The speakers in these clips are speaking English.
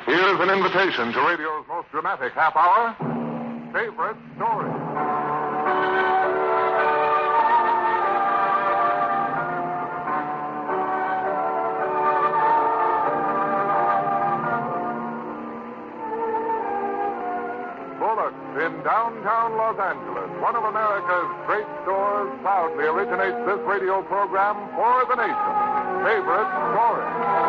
Here's an invitation to radio's most dramatic half hour, Favorite Story. In downtown Los Angeles, one of America's great stores proudly originates this radio program for the nation. Favorite Story.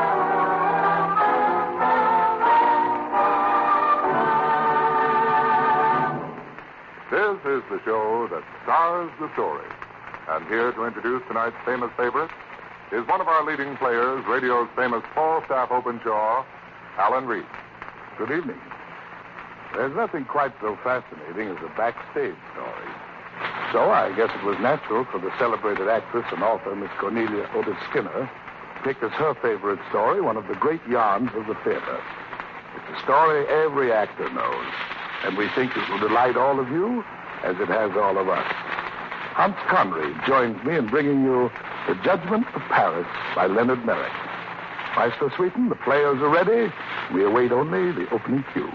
This is the show that stars the story. And here to introduce tonight's famous favorite is one of our leading players, radio's famous Falstaff Openshaw, Alan Reed. Good evening. There's nothing quite so fascinating as a backstage story. So I guess it was natural for the celebrated actress and author, Miss Cornelia Otis Skinner, to pick as her favorite story one of the great yarns of the theater. It's a story every actor knows, and we think it will delight all of you as it has all of us. Hans Conried joins me in bringing you The Judgment of Paris by Leonard Merrick. Maestro Sweeten, the players are ready. We await only the opening cue.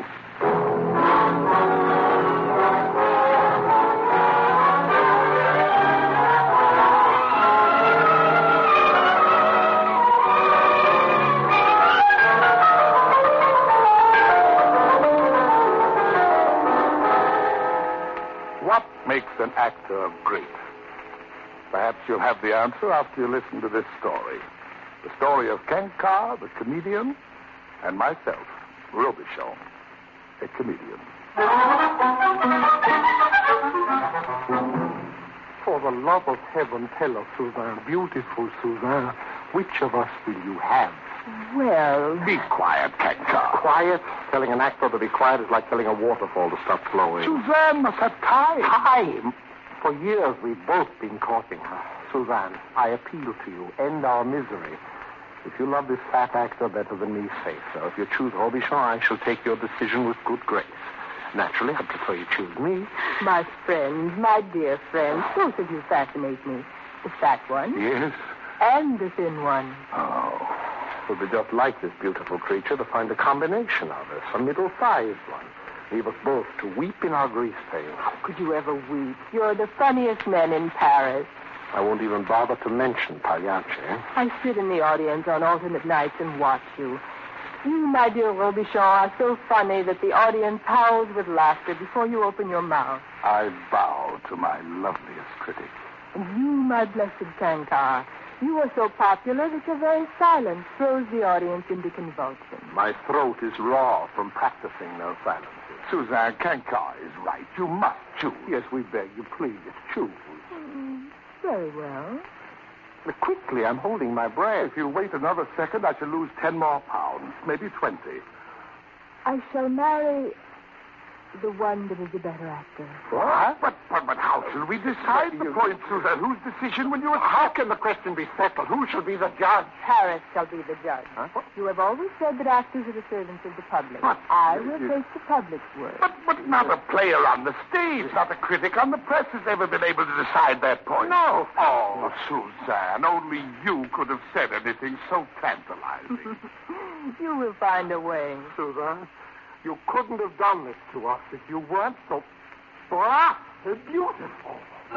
What makes an actor great? Perhaps you'll have the answer after you listen to this story. The story of Kenkar, the comedian, and myself, Robichon, a comedian. For the love of heaven, tell us, Suzanne, beautiful Suzanne, which of us will you have? Well, Be quiet, Kenkar. Quiet? Telling an actor to be quiet is like telling a waterfall to stop flowing. Suzanne must have time. Time? For years, we've both been courting her. Suzanne, I appeal to you. End our misery. If you love this fat actor better than me, say so. If you choose Robichon, I shall take your decision with good grace. Naturally, I prefer you choose me. my friend, my dear friend, both of you fascinate me. The fat one Yes? and the thin one. Oh. It would be just like this beautiful creature to find a combination of us, a middle-sized one. Leave us both to weep in our grease stains. How could you ever weep? You're the funniest man in Paris. I won't even bother to mention Pagliacci. I sit in the audience on alternate nights and watch you. You, my dear Robichon, are so funny that the audience howls with laughter before you open your mouth. I bow to my loveliest critic. And you, my blessed Kankar, you are so popular that your very silence throws the audience into convulsion. My throat is raw from practicing those silences. Suzanne, Kenkar is right. You must choose. Yes, we beg you, please, choose. Very well. Quickly, I'm holding my breath. If you wait another second, I shall lose 10 more pounds, maybe 20. I shall marry the one that is the better actor. What? But how shall we decide the point, Suzanne? Whose decision will you accept? How can the question be settled? Who shall be the judge? Paris shall be the judge. Huh? You have always said that actors are the servants of the public. But- I will take the public's word. But not a player on the stage, not a critic on the press has ever been able to decide that point. No. Oh, Suzanne, only you could have said anything so tantalizing. You will find a way. Suzanne, you couldn't have done this to us if you weren't so black and beautiful.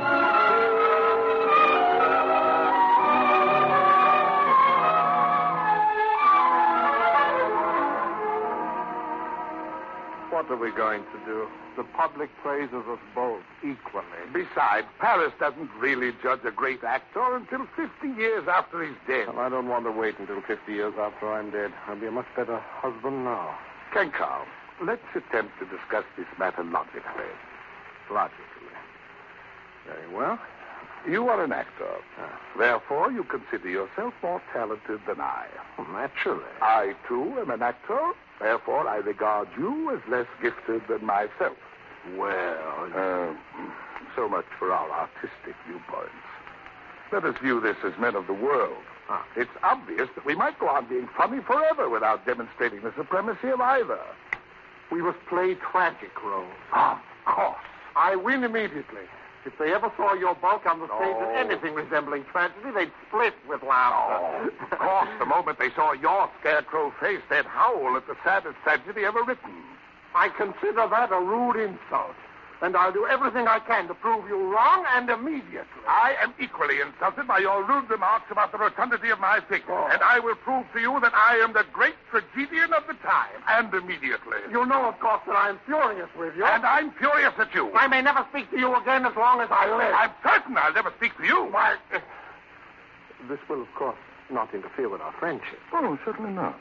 What are we going to do? The public praises us both equally. Besides, Paris doesn't really judge a great actor until 50 years after he's dead. Well, I don't want to wait until 50 years after I'm dead. I'll be a much better husband now. Kenkar, let's attempt to discuss this matter logically. Logically. Very well. You are an actor. Therefore, you consider yourself more talented than I. Naturally. I, too, am an actor. Therefore, I regard you as less gifted than myself. Well, so much for our artistic viewpoints. Let us view this as men of the world. It's obvious that we might go on being funny forever without demonstrating the supremacy of either. we must play tragic roles. Of course. I win immediately. If they ever saw your bulk on the stage in anything resembling tragedy, they'd split with laughter. Of course, the moment they saw your scarecrow face, they'd howl at the saddest tragedy ever written. I consider that a rude insult. And I'll do everything I can to prove you wrong, and immediately. I am equally insulted by your rude remarks about the rotundity of my figure. Oh. And I will prove to you that I am the great tragedian of the time, and immediately. You know, of course, that I'm furious with you. And I'm furious at you. I may never speak to you again as long as I live. I'm certain I'll never speak to you. Why, this will, of course, not interfere with our friendship. Oh, certainly not.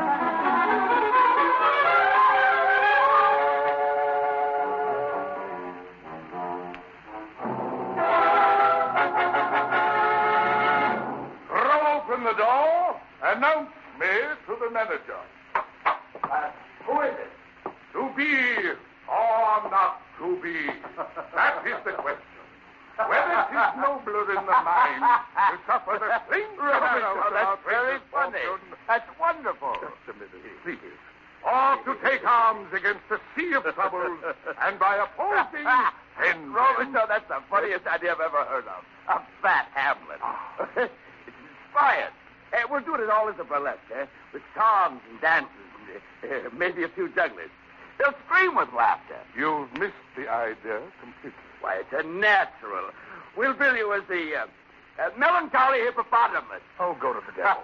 The door, announce me to the manager. Who is it? To be or not to be? That is the question. Whether it is nobler in the mind to suffer the same That's very funny. That's wonderful. Just a minute, please. Or to take arms against a sea of troubles and by opposing end. Robinson, that's the funniest idea I've ever heard of. A fat Hamlet. It's inspired. We'll do it all as a burlesque, with songs and dances and maybe a few jugglers. They'll scream with laughter. You've missed the idea completely. Why, it's a natural. We'll bill you as the melancholy hippopotamus. Oh, go to the devil.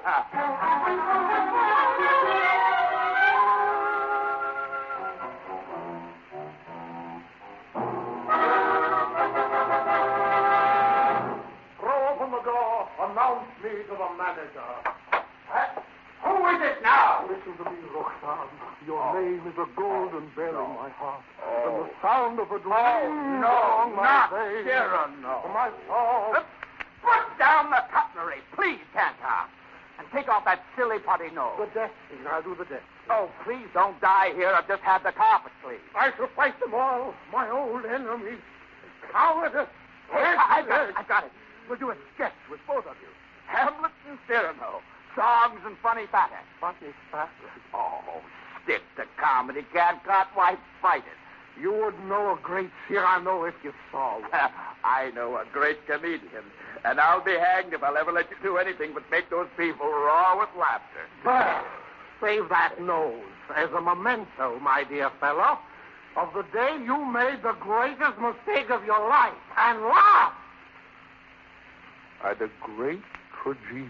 Throw open the door. Announce me to the manager. Who is it now? Listen to me, Roxanne. Your name is a golden bell in my heart. And the sound of a drum along my not veins. Cyrano. My soul. Put down the cutlery, please, Cantor. And take off that silly putty nose. The death scene. I'll do the death scene. Oh, please don't die here. I've just had the carpet cleaned. I shall fight them all. My old enemies. Cowardice. I've got it. We'll do a sketch with both of you. Hamlet and Cyrano. Songs and funny patter. Funny patter. Oh, stick to comedy, Cancott. Why fight it? You would know a great Cyrano if you saw one. I know a great comedian, and I'll be hanged if I'll ever let you do anything but make those people roar with laughter. But save that nose as a memento, my dear fellow, of the day you made the greatest mistake of your life and laughed. By the great tragedian.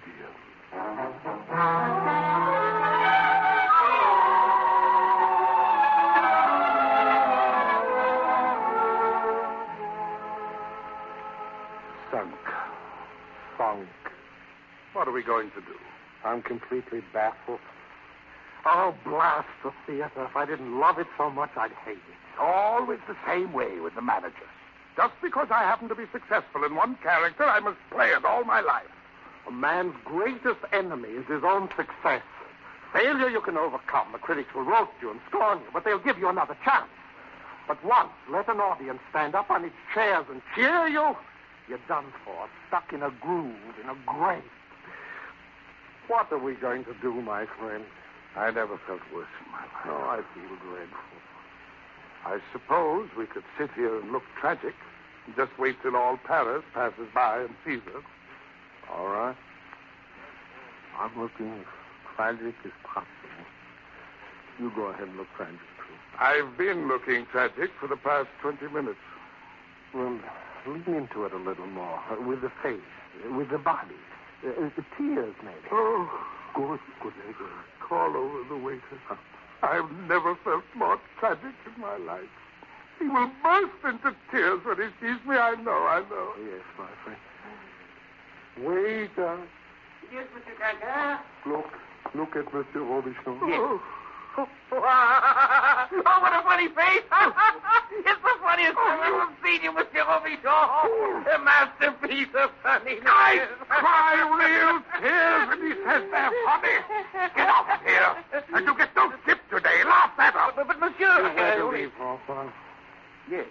Sunk. What are we going to do? I'm completely baffled. Oh, blast the theater. If I didn't love it so much, I'd hate it. Always the same way with the managers. Just because I happen to be successful in one character, I must play it all my life. A man's greatest enemy is his own success. Failure you can overcome. The critics will roast you and scorn you, but they'll give you another chance. But once let an audience stand up on its chairs and cheer you, you're done for, stuck in a groove, in a grave. What are we going to do, my friend? I never felt worse in my life. Oh, I feel dreadful. I suppose we could sit here and look tragic and just wait till all Paris passes by and sees us. All right. I'm looking as tragic as possible. You go ahead and look tragic, too. I've been looking tragic for the past 20 minutes. Well, lean into it a little more. With the face, with the body. The tears, maybe. Oh, Good. call over the waiter. I've never felt more tragic in my life. He will burst into tears when he sees me. I know. Yes, my friend. Waiter. Yes, Mr. Cantor. Look at Monsieur Robichon. Yes. Oh, what a funny face. It's the funniest thing I've ever seen you, Monsieur Robichon. A masterpiece of funniness. I cry real tears when he says they're funny. Get out of here. And you get no tip today. Laugh at her. But Monsieur... You had to leave, François. Yes.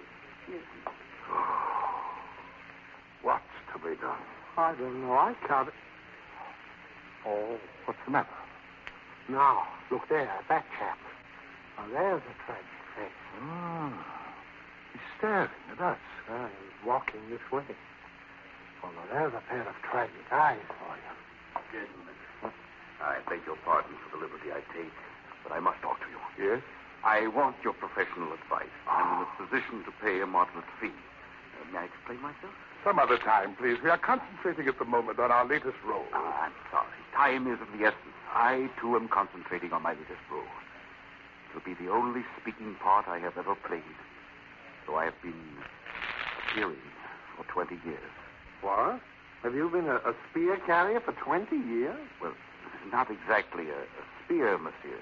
What's to be done? I don't know. I can't... Oh, what's the matter? Now, look there, that chap. Now, there's a tragic face. He's staring at us. He's walking this way. Well, now, there's a pair of tragic eyes for you. Gentlemen, I beg your pardon for the liberty I take, but I must talk to you. Yes? I want your professional advice. I'm in a position to pay a moderate fee. May I explain myself? Some other time, please. We are concentrating at the moment on our latest role. I'm sorry. Time is of the essence. I, too, am concentrating on my latest role. It will be the only speaking part I have ever played. So I have been appearing for 20 years. What? Have you been a spear carrier for 20 years? Well, not exactly a spear, monsieur.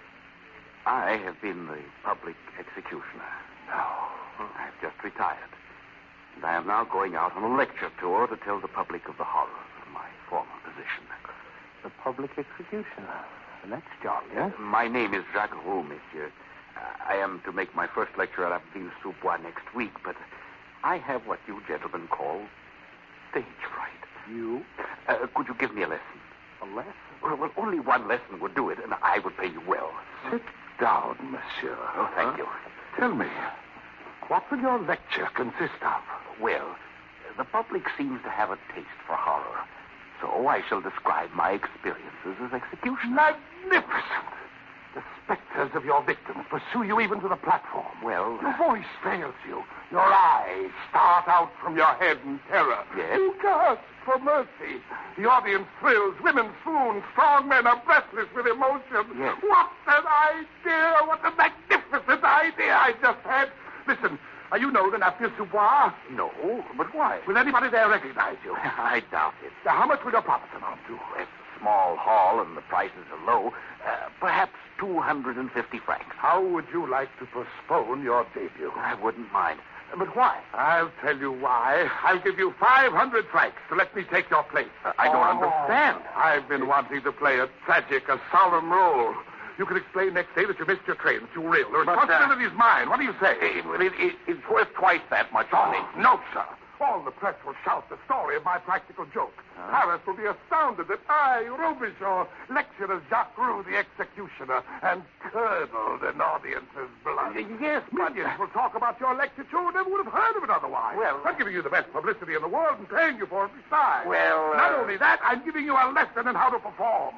I have been the public executioner. No. I've just retired. And I am now going out on a lecture tour to tell the public of the horrors of my former position. The public executioner. That's jolly. My name is Jacques Roux, monsieur. I am to make my first lecture at Abbeville-sous-Bois next week, but I have what you gentlemen call stage fright. You? Could you give me a lesson? A lesson? Well, only one lesson would do it, and I would pay you well. Sit down, monsieur. Oh, thank you. Tell me, what will your lecture consist of? Well, the public seems to have a taste for horror, so I shall describe my experiences as executioner. Magnificent! The specters of your victims pursue you even to the platform. Well, Your voice fails you. Your eyes start out from your head in terror. Yes? You gasp for mercy. The audience thrills. Women swoon. Strong men are breathless with emotion. Yes. What an idea! What a magnificent idea I just had. Listen, are you known in Abbeville-sous-Bois? no, but why? Will anybody there recognize you? I doubt it. Now, how much will your profits amount to? It's a small hall and the prices are low. Perhaps 250 francs. How would you like to postpone your debut? I wouldn't mind. But why? I'll tell you why. I'll give you 500 francs to let me take your place. I don't understand. I've been wanting to play a tragic, a solemn role. You can explain next day that you missed your train, that you railed. The responsibility is mine. What do you say? It's worth twice that much money. No, sir. All the press will shout the story of my practical joke. Paris will be astounded that I, Robichaud, lectured as Jacques Roux, the executioner, and curdled an audience's blood. Yes, but... Millions will talk about your lecture, too. Never would have heard of it otherwise. Well... I'm giving you the best publicity in the world and paying you for it besides. Well, Not only that, I'm giving you a lesson in how to perform.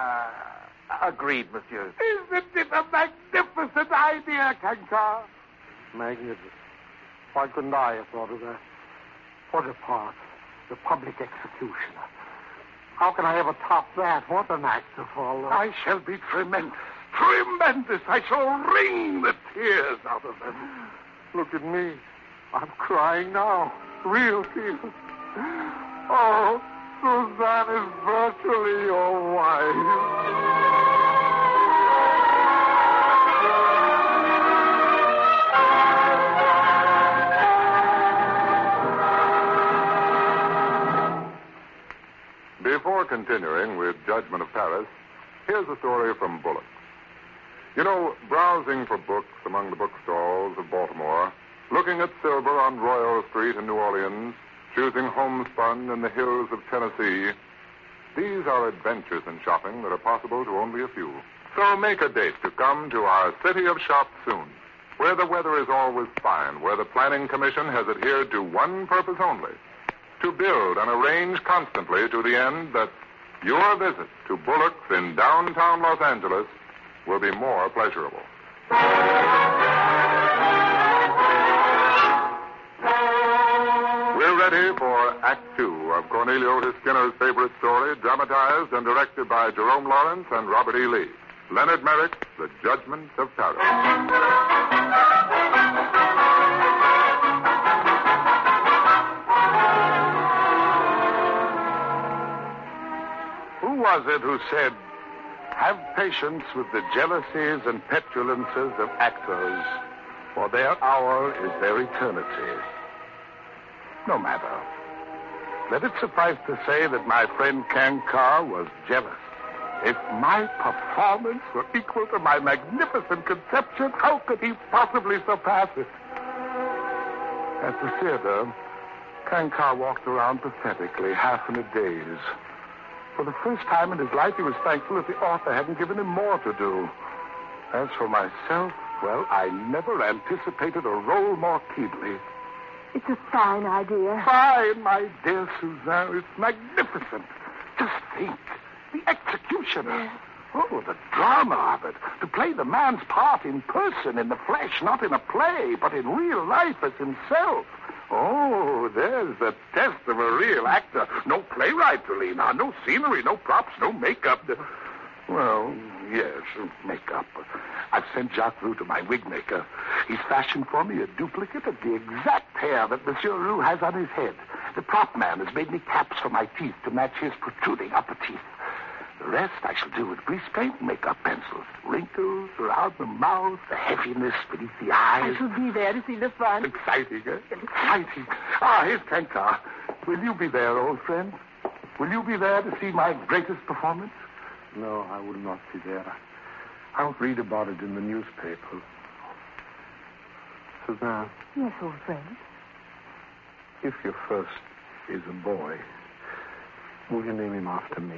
Agreed, monsieur. Isn't it a magnificent idea, Kankar? Magnificent. Why couldn't I have thought of that? What a part. The public executioner. How can I ever top that? What an act to follow. I shall be tremendous. Tremendous. I shall wring the tears out of them. Look at me. I'm crying now. Real tears. Oh, Suzanne is virtually your wife. Before continuing with Judgment of Paris, here's a story from Bullock. You know, browsing for books among the bookstalls of Baltimore, looking at silver on Royal Street in New Orleans, choosing homespun in the hills of Tennessee, these are adventures in shopping that are possible to only a few. So make a date to come to our city of shops soon, where the weather is always fine, where the Planning Commission has adhered to one purpose only, to build and arrange constantly to the end that your visit to Bullock's in downtown Los Angeles will be more pleasurable. We're ready for Act Two of Cornelia Otis Skinner's favorite story, dramatized and directed by Jerome Lawrence and Robert E. Lee. Leonard Merrick's The Judgment of Paris. Who was it who said, have patience with the jealousies and petulances of actors, for their hour is their eternity? No matter. Let it suffice to say that my friend Kankar was jealous. If my performance were equal to my magnificent conception, how could he possibly surpass it? At the theater, Kankar walked around pathetically, half in a daze. For the first time in his life, he was thankful that the author hadn't given him more to do. As for myself, Well, I never anticipated a role more keenly. It's a fine idea. Fine, my dear Suzanne. It's magnificent. Just think. The executioner. Oh, the drama of it. To play the man's part in person, in the flesh, not in a play, but in real life as himself. Oh, there's the test of a real actor. No playwright to lean on, no scenery, no props, no makeup. Well, yes, makeup. I've sent Jacques Roux to my wig maker. He's fashioned for me a duplicate of the exact hair that Monsieur Roux has on his head. The prop man has made me caps for my teeth to match his protruding upper teeth. The rest I shall do with grease paint and makeup pencils. Wrinkles around the mouth, the heaviness beneath the eyes. I shall be there to see the fun. Exciting, eh? Exciting. Here's Cankar. Will you be there, old friend? Will you be there to see my greatest performance? No, I will not be there. I'll read about it in the newspaper. Suzanne. Yes, old friend. If your first is a boy, will you name him after me?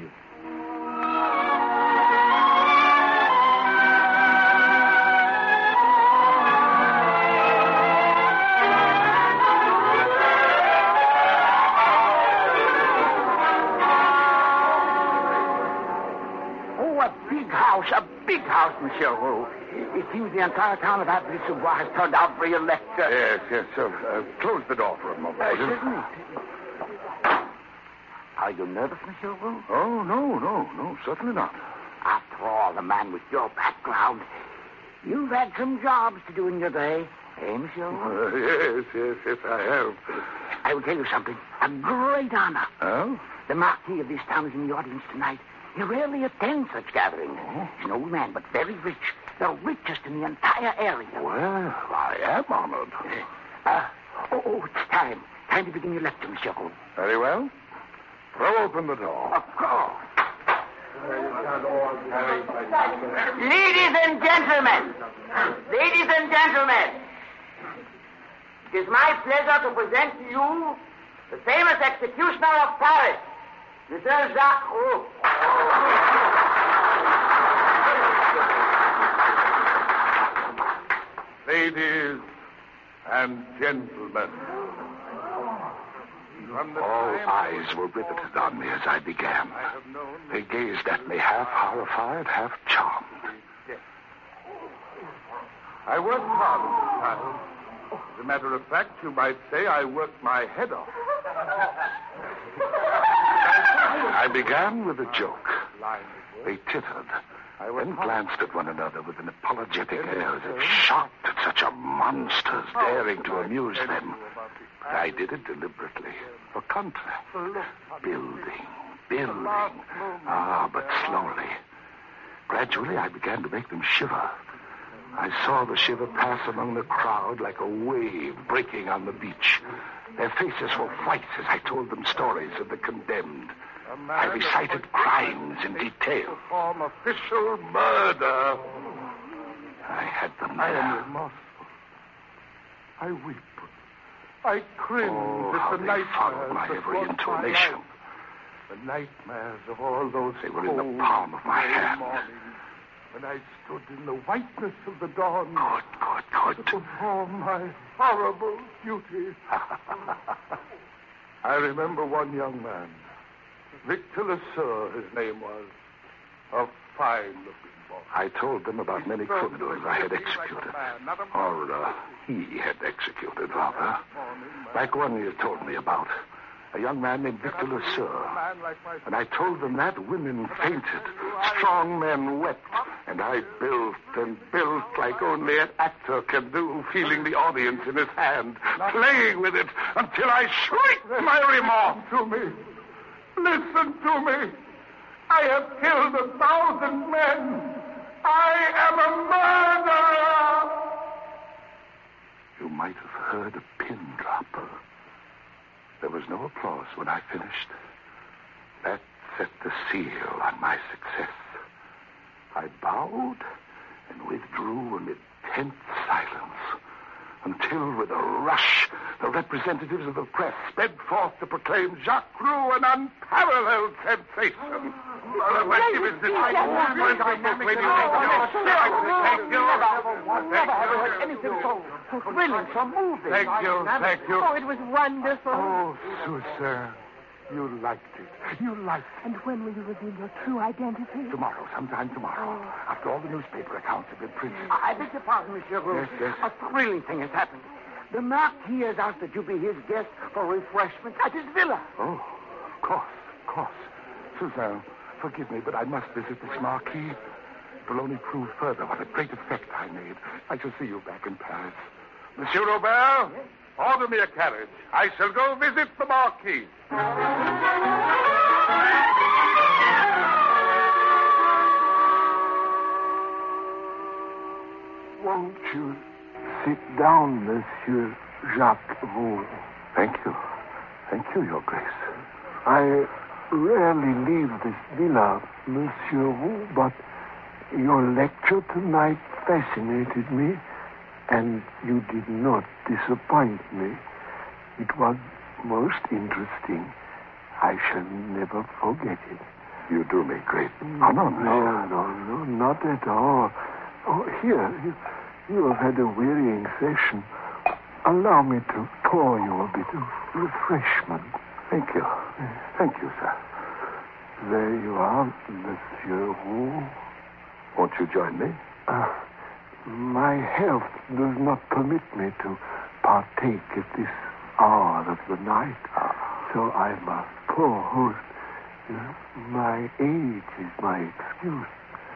A big house, Monsieur Roux. It seems the entire town of Abbeville-sous-Bois has turned out for your lecture. Yes, sir. Close the door for a moment. Certainly. Are you nervous, Monsieur Roux? Oh, no, certainly not. After all, a man with your background, you've had some jobs to do in your day. Eh, Monsieur Roux? Yes, I have. I will tell you something. A great honor. Oh? The Marquis of this town is in the audience tonight. He rarely attends such gatherings. He's an old man, but very rich. The richest in the entire area. Well, I am honored. It's time. Time to begin your lecture, Monsieur Roux. Very well. Throw open the door. Of course. Ladies and gentlemen, it is my pleasure to present to you the famous executioner of Paris, Monsieur Jacques Roux. Ladies and gentlemen, all eyes were riveted on me as I began. They gazed at me half horrified, half charmed. I worked hard at the time. As a matter of fact, you might say I worked my head off. I began with a joke. They tittered, then glanced at one another with an apologetic air as if shocked at such a monster's daring to amuse them. But I did it deliberately, for contrast. Building. But slowly. Gradually, I began to make them shiver. I saw the shiver pass among the crowd like a wave breaking on the beach. Their faces were white as I told them stories of the condemned. I recited crimes in detail. Perform official murder. I had them there. I am remorseful. I weep. I cringe at the nightmares my every intonation. The nightmares of all those they were in the palm of my hand. When I stood in the whiteness of the dawn. Good. To perform my horrible duty. I remember one young man. Victor Lesueur, his name was. A fine-looking boy. I told them about many criminals I had executed. Or he had executed, rather. Like one you told me about. A young man named Victor Lesueur. And I told them that women fainted. Strong men wept. And I built like only an actor can do, feeling the audience in his hand, playing with it until I shrieked my remorse. Listen to me. I have killed 1,000 men. I am a murderer. You might have heard a pin drop. There was no applause when I finished. That set the seal on my success. I bowed and withdrew amid tense silence until, with a rush, the representatives of the press sped forth to proclaim Jacques Roux an unparalleled sensation. Anything so thrilling, so moving. Thank you. Oh, it was wonderful. Oh, Suzanne, you liked it. You liked it. And when will you reveal your true identity? Tomorrow, sometime tomorrow. After all the newspaper accounts have been printed. I beg your pardon, Monsieur Roux. Yes. A thrilling thing has happened. The Marquis has asked that you be his guest for refreshment at his villa. Oh, of course. Suzanne, forgive me, but I must visit this Marquis. It will only prove further what a great effect I made. I shall see you back in Paris. Monsieur Robert, order me a carriage. I shall go visit the Marquis. Won't you sit down, Monsieur Jacques Roux? Thank you, Your Grace. I rarely leave this villa, Monsieur Roux, but your lecture tonight fascinated me, and you did not disappoint me. It was most interesting. I shall never forget it. You do me great honor. No, not at all. Oh, here, you have had a wearying session. Allow me to pour you a bit of refreshment. Thank you, sir. There you are, Monsieur Roux. Won't you join me? My health does not permit me to partake at this hour of the night. So I'm a poor host. My age is my excuse.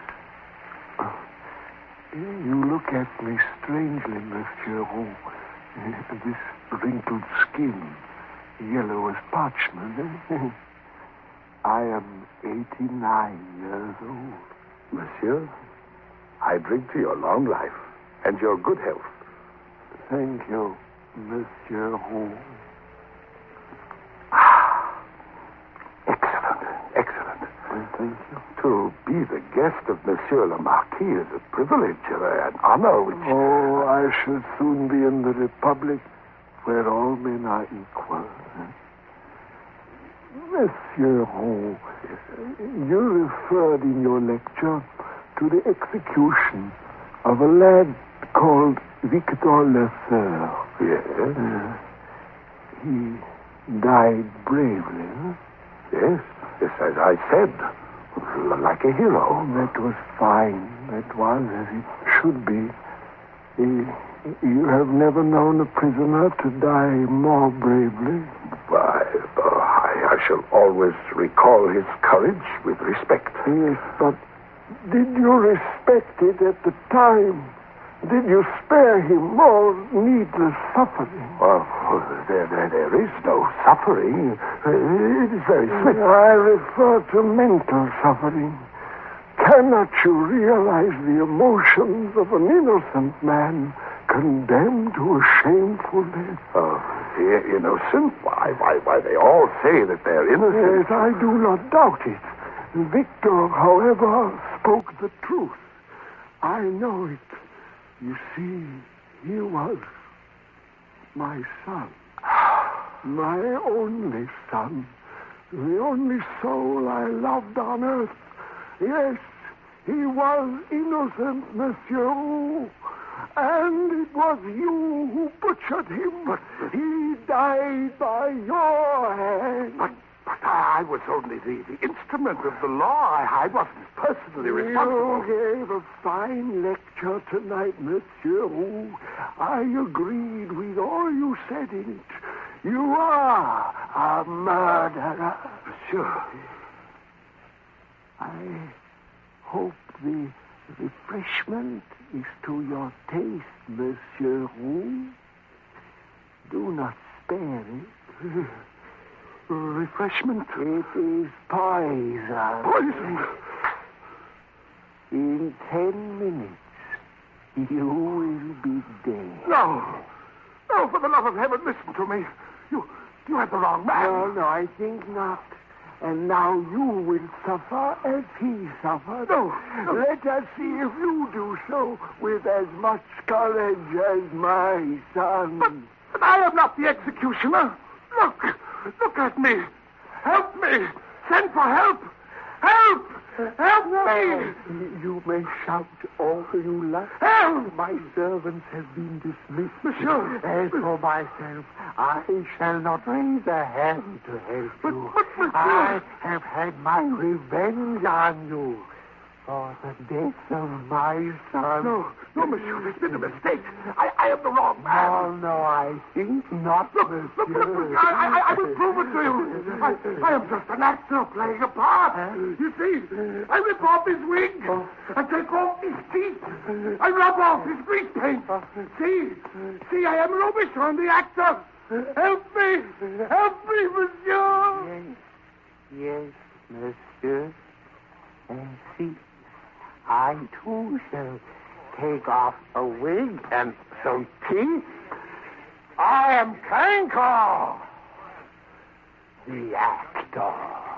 You look at me strangely, Monsieur Roux. This wrinkled skin, yellow as parchment. I am 89 years old. Monsieur, I drink to your long life and your good health. Thank you, Monsieur Roux. Excellent. Thank you. To be the guest of Monsieur le Marquis is a privilege, an honor which... Oh, I shall soon be in the Republic where all men are equal. Monsieur Roux, you referred in your lecture to the execution of a lad called Victor Lefebvre. Yes? He died bravely, huh? Yes, as I said, like a hero. Oh, that was fine. That was as it should be. You have never known a prisoner to die more bravely? Why, I shall always recall his courage with respect. Yes, but did you respect it at the time? Did you spare him more needless suffering? Well, there is no suffering. It is very simple. I refer to mental suffering. Cannot you realize the emotions of an innocent man condemned to a shameful death? Innocent? Why, they all say that they're innocent. Yes, I do not doubt it. Victor, however, spoke the truth. I know it. You see, he was my son. My only son. The only soul I loved on earth. Yes, he was innocent, Monsieur Roux. And it was you who butchered him. But he died by your hand. But I was only the instrument of the law. I wasn't personally responsible. You gave a fine lecture tonight, Monsieur Roux. I agreed with all you said in it. You are a murderer. Monsieur. I hope the refreshment is to your taste, Monsieur Roux. Do not spare it. Refreshment? It is poison. Poison? In 10 minutes, you will be dead. No, for the love of heaven, listen to me. You have the wrong man. No, I think not. And now you will suffer as he suffered. No. Let us see if you do so with as much courage as my son. But I am not the executioner. Look at me. Help me. Send for help. Help! Help me! You may shout all you like. Help! My servants have been dismissed. Monsieur! As for myself, I shall not raise a hand to help you. But I have had my revenge on you for the death of my son. No, monsieur, there's been a mistake. I am the wrong man. No, I think not, monsieur. Look, I will prove it to you. I am just an actor playing a part. You see, I rip off his wig. I take off his teeth. I rub off his grease paint. See, I am Robichon, the actor. Help me, monsieur. Yes, monsieur. See, I too shall take off a wig and some teeth. I am Kankar, the actor.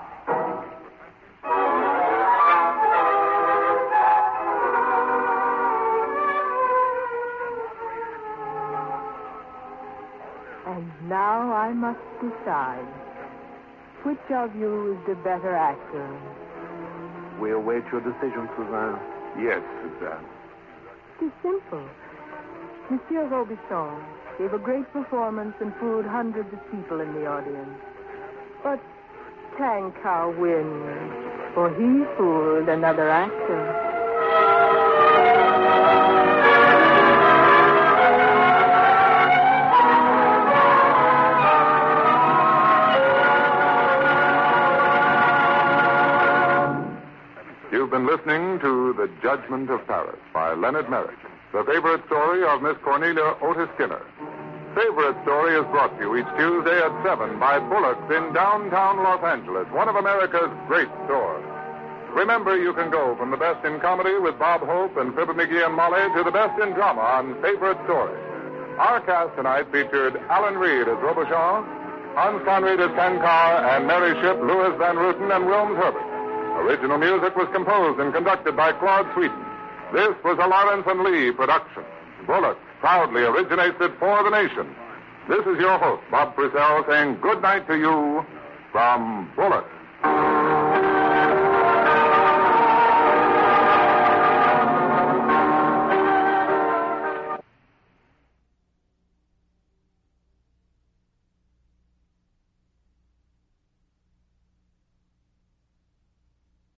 And now I must decide. Which of you is the better actor? We await your decision, Suzanne. Yes, Suzanne. It is simple. Monsieur Robichon gave a great performance and fooled hundreds of people in the audience. But Kankar wins, for he fooled another actor. You've been listening to The Judgment of Paris by Leonard Merrick, the favorite story of Miss Cornelia Otis Skinner. Favorite Story is brought to you each Tuesday at 7 by Bullock's in downtown Los Angeles, one of America's great stores. Remember, you can go from the best in comedy with Bob Hope and Fibber McGee and Molly to the best in drama on Favorite Story. Our cast tonight featured Alan Reed as Robichon, Hans Conried as Kankar, and Mary Shipp, Louis Van Ruten, and Wilms Herbert. Original music was composed and conducted by Claude Sweeten. This was a Lawrence and Lee production. Bullock proudly originates it for the nation. This is your host, Bob Frisell, saying good night to you from Bullock.